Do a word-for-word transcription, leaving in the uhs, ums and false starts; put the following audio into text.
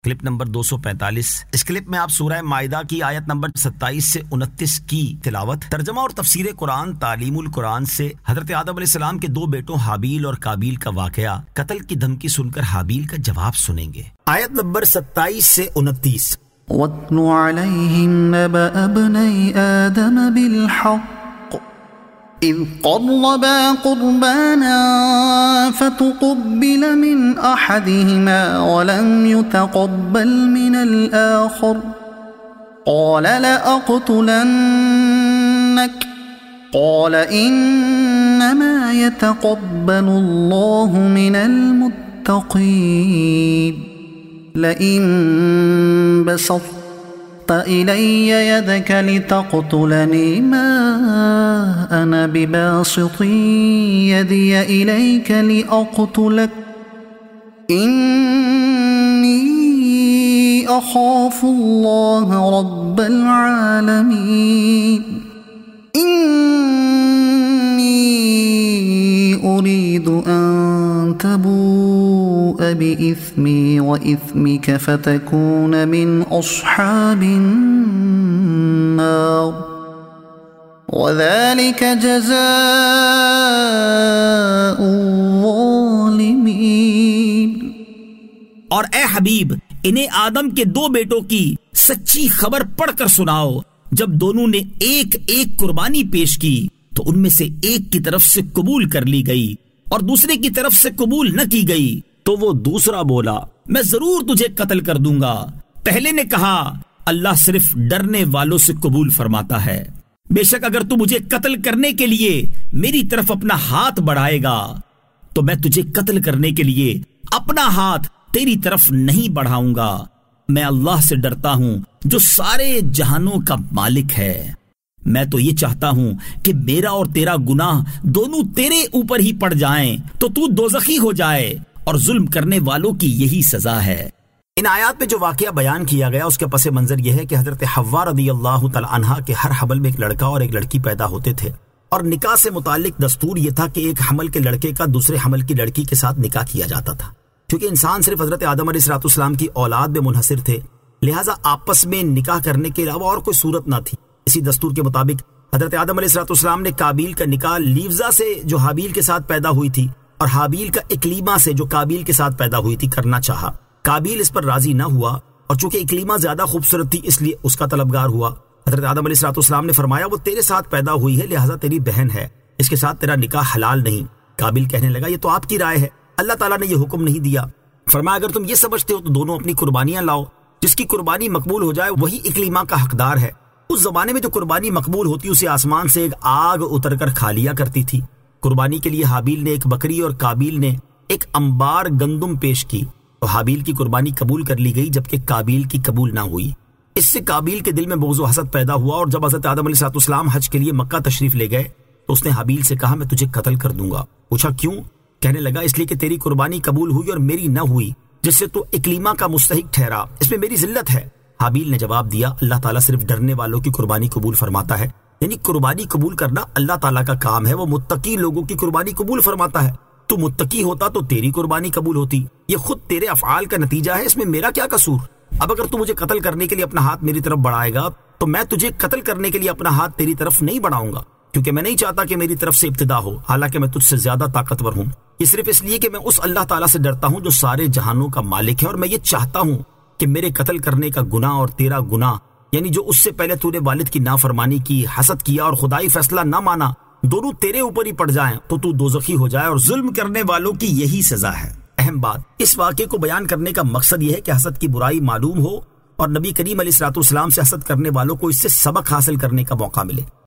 Clip number دو سو پینتالیس۔ اس clip میں آپ سورہ مائدہ کی آیت نمبر ستائیس سے انتیس کی تلاوت، ترجمہ اور تفسیر قرآن تعلیم القرآن سے حضرت آدم علیہ السلام کے دو بیٹوں حابیل اور قابیل کا واقعہ، قتل کی دھمکی سن کر حابیل کا جواب سنیں گے۔ آیت نمبر ستائیس سے انتیس۔ وَاتْلُ عَلَيْهِمْ نَبَأَ ابْنَيْ آدَمَ بِالْحَقِّ إِذْ قَرَّبَا قُرْبَانًا فَتُقُبِّلَ مِنْ أَحَدِهِمَا وَلَمْ يُتَقَبَّلْ مِنَ الْآخَرِ قَالَ لَأَقْتُلَنَّكَ قَالَ إِنَّمَا يَتَقَبَّلُ اللَّهُ مِنَ الْمُتَّقِينَ لَئِن بَسَطْتَ إِلَيَّ يَدَكَ لِتَقْتُلَنِي مَا أَنَا بِبَاسِطٍ يَدِيَ إِلَيْكَ لِأَقْتُلَكَ إِنِّي أَخَافُ اللَّهَ رَبَّ الْعَالَمِينَ إِنِّي أُرِيدُ أَن تَبُوءَ بِإِثْمِي وَإِثْمِكَ فَتَكُونَ مِنْ أَصْحَابِ النَّارِ وَذَلِكَ جَزَاءُ الظَّالِمِينَ۔ اور اے حبیب، انہیں آدم کے دو بیٹوں کی سچی خبر پڑھ کر سناؤ۔ جب دونوں نے ایک ایک قربانی پیش کی تو ان میں سے ایک کی طرف سے قبول کر لی گئی اور دوسرے کی طرف سے قبول نہ کی گئی تو وہ دوسرا بولا، میں ضرور تجھے قتل کر دوں گا۔ پہلے نے کہا، اللہ صرف ڈرنے والوں سے قبول فرماتا ہے، بے شک اگر تو مجھے قتل کرنے کے لیے میری طرف اپنا ہاتھ بڑھائے گا تو میں تجھے قتل کرنے کے لیے اپنا ہاتھ تیری طرف نہیں بڑھاؤں گا۔ میں اللہ سے ڈرتا ہوں جو سارے جہانوں کا مالک ہے۔ میں تو یہ چاہتا ہوں کہ میرا اور تیرا گناہ دونوں تیرے اوپر ہی پڑ جائیں تو تو دوزخی ہو جائے، اور ظلم کرنے والوں کی یہی سزا ہے۔ ان آیات میں جو واقعہ بیان کیا گیا اس کے پس منظر یہ ہے کہ حضرت حوا رضی اللہ تعالی عنہا کے ہر حمل میں ایک لڑکا اور ایک لڑکی پیدا ہوتے تھے، اور نکاح سے متعلق دستور یہ تھا کہ ایک حمل کے لڑکے کا دوسرے حمل کی لڑکی کے ساتھ نکاح کیا جاتا تھا۔ کیونکہ انسان صرف حضرت آدم علیہ السلام کی اولاد میں منحصر تھے، لہٰذا آپس میں نکاح کرنے کے علاوہ اور کوئی صورت نہ تھی۔ اسی دستور کے مطابق حضرت آدم علیہ السلام نے قابیل کا نکاح لیوزا سے جو حابیل کے ساتھ پیدا ہوئی تھی اور حابیل کا اکلیما سے جو قابیل کے ساتھ پیدا ہوئی تھی کرنا چاہا۔ قابیل اس پر راضی نہ ہوا، اور چونکہ اکلیما زیادہ خوبصورت تھی اس لیے اس کا طلبگار ہوا۔ حضرت آدم علیہ السلام نے فرمایا، وہ تیرے ساتھ پیدا ہوئی ہے لہٰذا تیری بہن ہے، اس کے ساتھ تیرا نکاح حلال نہیں۔ قابیل کہنے لگا، یہ تو آپ کی رائے ہے، اللہ تعالیٰ نے یہ حکم نہیں دیا۔ فرمایا، اگر تم یہ سمجھتے ہو تو دونوں اپنی قربانیاں لاؤ، جس کی قربانی مقبول ہو جائے وہی اکلیما کا حقدار ہے۔ اس زمانے میں جو قربانی مقبول ہوتی اسے آسمان سے ایک آگ اتر کر کھا لیا کرتی تھی۔ قربانی کے لیے حابیل نے ایک بکری اور قابیل نے ایک انبار گندم پیش کی تو حابیل کی قربانی قبول کر لی گئی جبکہ قابیل کی قبول نہ ہوئی۔ اس سے قابیل کے دل میں بغض و حسد پیدا ہوا، اور جب حضرت آدم علیہ السلام حج کے لیے مکہ تشریف لے گئے تو اس نے حابیل سے کہا، میں تجھے قتل کر دوں گا۔ پوچھا کیوں؟ کہنے لگا، اس لیے کہ تیری قربانی قبول ہوئی اور میری نہ ہوئی، جس سے تو اکلیما کا مستحق ٹھہرا، اس میں میری ذلت ہے۔ حابیل نے جواب دیا، اللہ تعالیٰ صرف ڈرنے والوں کی قربانی قبول فرماتا ہے، یعنی قربانی قبول کرنا اللہ تعالیٰ کا کام ہے، وہ متقی لوگوں کی قربانی قبول فرماتا ہے۔ تو متقی ہوتا تو تیری قربانی قبول ہوتی، یہ خود تیرے افعال کا نتیجہ ہے، اس میں میرا کیا قصور؟ اب اگر تو مجھے قتل کرنے کے لیے اپنا ہاتھ میری طرف بڑھائے گا تو میں تجھے قتل کرنے کے لیے اپنا ہاتھ تیری طرف نہیں بڑھاؤں گا، کیونکہ میں نہیں چاہتا کہ میری طرف سے ابتدا ہو، حالانکہ میں تجھ سے زیادہ طاقتور ہوں۔ یہ صرف اس لیے کہ میں اس اللہ تعالیٰ سے ڈرتا ہوں جو سارے جہانوں کا مالک ہے، اور میں یہ چاہتا ہوں کہ میرے قتل کرنے کا گناہ اور تیرا گناہ، یعنی جو اس سے پہلے تو نے والد کی نافرمانی کی، حسد کیا اور خدائی فیصلہ نہ مانا، دونوں تیرے اوپر ہی پڑ جائیں تو تو دوزخی ہو جائے، اور ظلم کرنے والوں کی یہی سزا ہے۔ اہم بات، اس واقعے کو بیان کرنے کا مقصد یہ ہے کہ حسد کی برائی معلوم ہو اور نبی کریم علیہ الصلوۃ والسلام سے حسد کرنے والوں کو اس سے سبق حاصل کرنے کا موقع ملے۔